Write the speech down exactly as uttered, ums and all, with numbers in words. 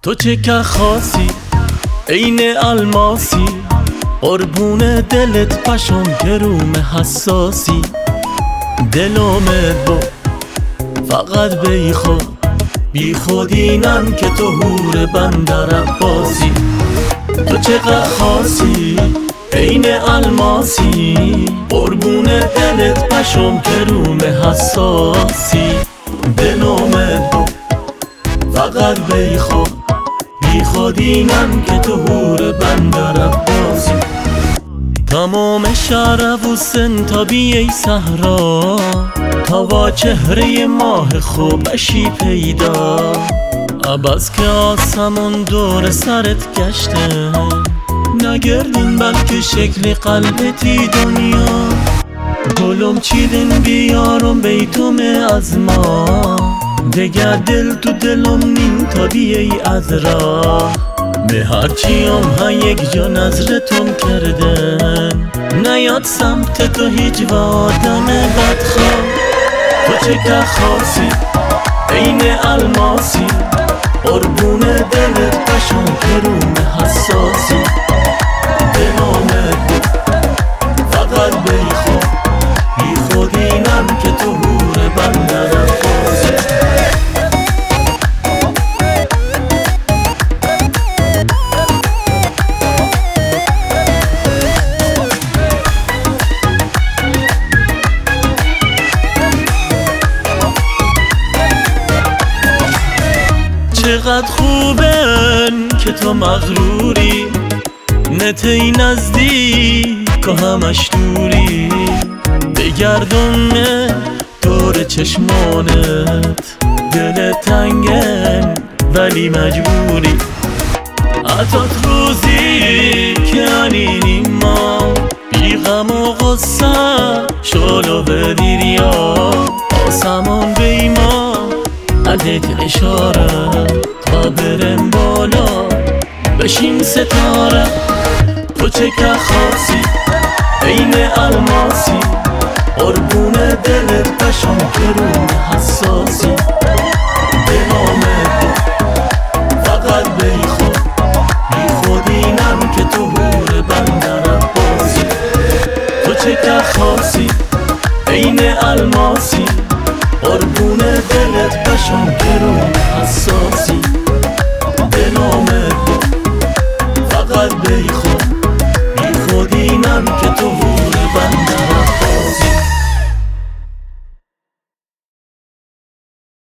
تو چه که خاصی عین الماسی، قربون دلت پشم گروم حساسی. دلومت با فقط بی خود بی خودینم که تو هور بندر عباسی. تو چقدر خاصی عین الماسی، قربون دلت پشم گروم حساسی. دلومت با فقط بی خود بی خودینم که تو هور بندر عباسی. تمام شهر و سنتابی ای صحرا، تا با چهره ماه خوبشی پیدا. عباس که آسمون دور سرت گشته، نگردین بلکه شکل قلبتی دنیا. گلم چیدین بیارم بیتوم از ما، دگر دل تو دلم نیم تا بیایی از راه. به هرچیم ها یک جا نظرتم کردن، نیاد سمت تو هیچ و آدم بدخواه. تو چه که خاصی عین الماسی، قربون دلت پشم گروم حساسی. دلومت فقط بی خود بی خودینم که تو هور بندر عباسی. چقدر خوبن که تو مغروری، نتی نزدیک و همش دوری. بگردونه دور چشمانت، دل تنگن ولی مجبوری. حتی روزی که انینی ما، بی غم و غصه شلو به دیریا. آسمان بیما عدت اشاره، تا برم بالا بشیم ستاره. تو چه که خاصی عین الماسی، قربون دلت پشم گروم حساسی.